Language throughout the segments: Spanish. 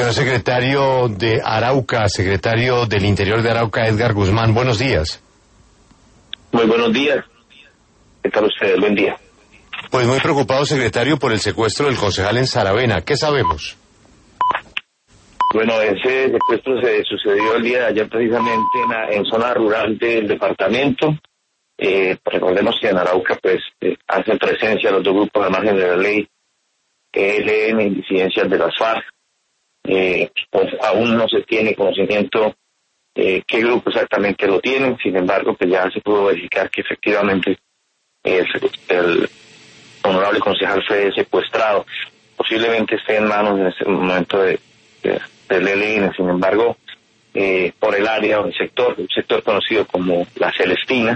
Señor secretario de Arauca, secretario del Interior de Arauca, Edgar Guzmán, buenos días. Muy buenos días. ¿Qué tal ustedes? Buen día. Pues muy preocupado, secretario, por el secuestro del concejal en Saravena. ¿Qué sabemos? Bueno, ese secuestro se sucedió el día de ayer precisamente en zona rural del departamento. Recordemos que en Arauca pues hacen presencia los dos grupos al margen de la ley, ELN y disidencias de las FARC. Pues aún no se tiene conocimiento qué grupo exactamente lo tienen. Sin embargo, pues ya se pudo verificar que efectivamente el honorable concejal fue secuestrado. Posiblemente esté en manos en este momento del ELN. Sin embargo, por el área o el sector, un sector conocido como La Celestina,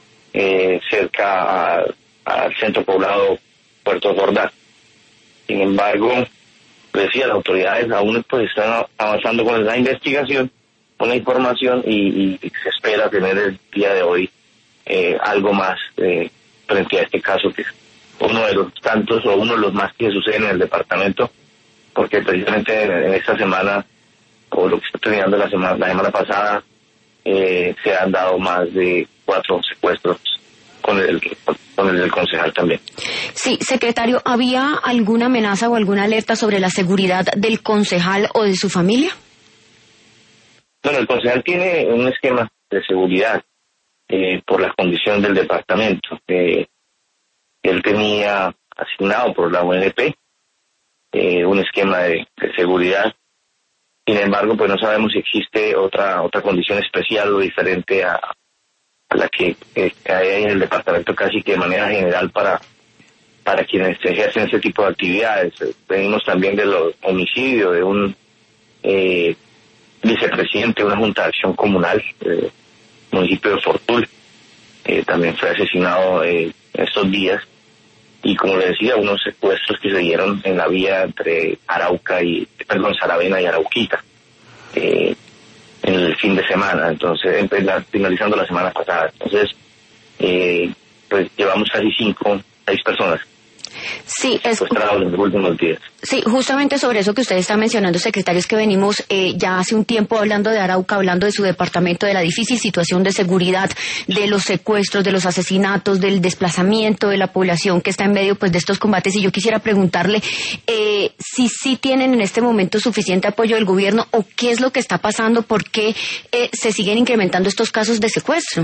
cerca al centro poblado Puerto Jordán. Sin embargo, decía, las autoridades aún pues están avanzando con la investigación, con la información y se espera tener el día de hoy algo más frente a este caso, que es uno de los tantos o uno de los más que suceden en el departamento, porque precisamente en esta semana, o lo que está terminando la semana pasada, se han dado más de 4 secuestros con el del concejal también. Sí, secretario, ¿había alguna amenaza o alguna alerta sobre la seguridad del concejal o de su familia? Bueno, el concejal tiene un esquema de seguridad por la condición del departamento. Él tenía asignado por la UNP un esquema de seguridad. Sin embargo, pues no sabemos si existe otra condición especial o diferente a la que hay en el departamento casi que de manera general para quienes ejercen ese tipo de actividades. Venimos también de los homicidios de un vicepresidente de una junta de acción comunal, municipio de Fortul, también fue asesinado estos días, y como le decía, unos secuestros que se dieron en la vía entre Saravena y Arauquita, en el fin de semana, entonces, finalizando la semana pasada. Entonces, pues llevamos casi 6 personas. Sí, secuestrados en los últimos días. Sí, justamente sobre eso que usted está mencionando, secretario, es que venimos ya hace un tiempo hablando de Arauca, hablando de su departamento, de la difícil situación de seguridad, de los secuestros, de los asesinatos, del desplazamiento de la población que está en medio pues de estos combates, y yo quisiera preguntarle si sí tienen en este momento suficiente apoyo del gobierno, o qué es lo que está pasando, por qué se siguen incrementando estos casos de secuestro.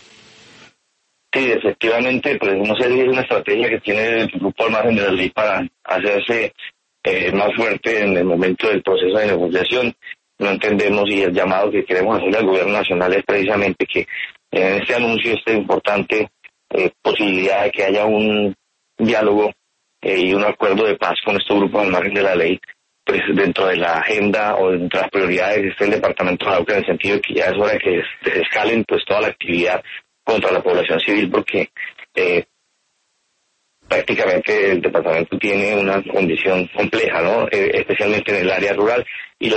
Sí, efectivamente, pues no sé si es una estrategia que tiene el grupo al margen de la ley para hacerse más fuerte en el momento del proceso de negociación. No entendemos, y el llamado que queremos hacerle al gobierno nacional es precisamente que en este anuncio, esta importante posibilidad de que haya un diálogo y un acuerdo de paz con estos grupos al margen de la ley, pues dentro de la agenda o dentro de las prioridades está el departamento de Arauca, en el sentido de que ya es hora de que desescalen pues toda la actividad contra la población civil, porque prácticamente el departamento tiene una condición compleja, ¿no? Especialmente en el área rural, y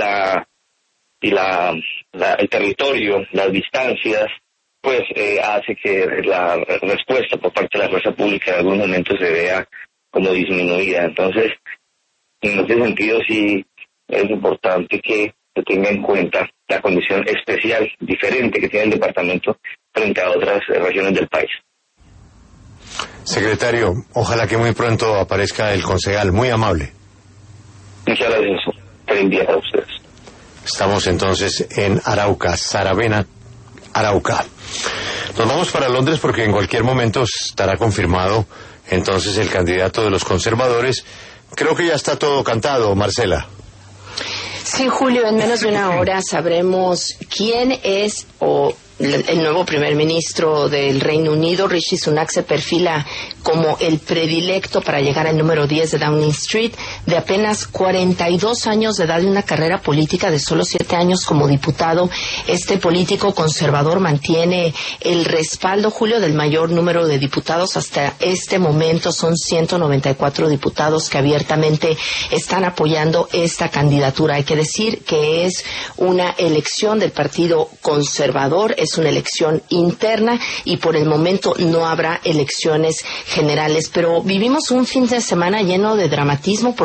el territorio, las distancias, pues hace que la respuesta por parte de la fuerza pública en algún momento se vea como disminuida. Entonces, en ese sentido sí es importante que se tenga en cuenta la condición especial, diferente que tiene el departamento frente a otras regiones del país. Secretario, ojalá que muy pronto aparezca el concejal, muy amable. Muchas gracias. Feliz día para ustedes. Estamos entonces en Arauca, Saravena, Arauca. Nos vamos para Londres porque en cualquier momento estará confirmado entonces el candidato de los conservadores. Creo que ya está todo cantado, Marcela. Sí, Julio, en menos de una hora sabremos quién es el nuevo primer ministro del Reino Unido. Rishi Sunak se perfila como el predilecto para llegar al número 10 de Downing Street, de apenas 42 años de edad y una carrera política de solo 7 años como diputado. Este político conservador mantiene el respaldo, Julio, del mayor número de diputados. Hasta este momento son 194 diputados que abiertamente están apoyando esta candidatura. Hay que decir que es una elección del Partido Conservador, es una elección interna y por el momento no habrá elecciones generales. Pero vivimos un fin de semana lleno de dramatismo porque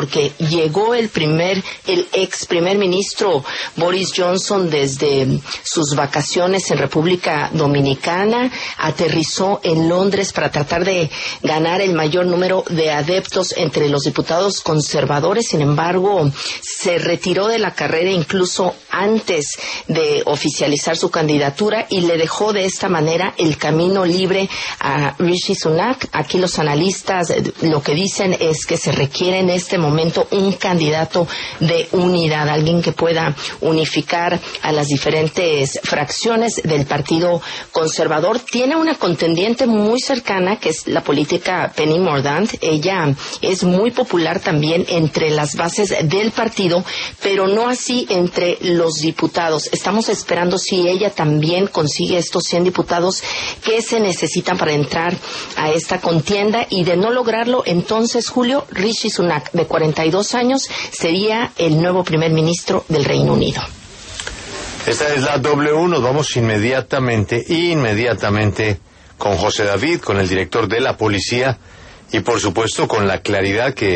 porque llegó el ex primer ministro Boris Johnson desde sus vacaciones en República Dominicana, aterrizó en Londres para tratar de ganar el mayor número de adeptos entre los diputados conservadores. Sin embargo, se retiró de la carrera incluso antes de oficializar su candidatura y le dejó de esta manera el camino libre a Rishi Sunak. Aquí los analistas lo que dicen es que se requiere en este momento un candidato de unidad, alguien que pueda unificar a las diferentes fracciones del Partido Conservador. Tiene una contendiente muy cercana, que es la política Penny Mordaunt. Ella es muy popular también entre las bases del partido, pero no así entre los diputados. Estamos esperando si ella también consigue estos 100 diputados que se necesitan para entrar a esta contienda, y de no lograrlo, entonces, Julio, Rishi Sunak, de 42 años, sería el nuevo primer ministro del Reino Unido. Esta es la W. Nos vamos inmediatamente con José David, con el director de la policía y, por supuesto, con la claridad que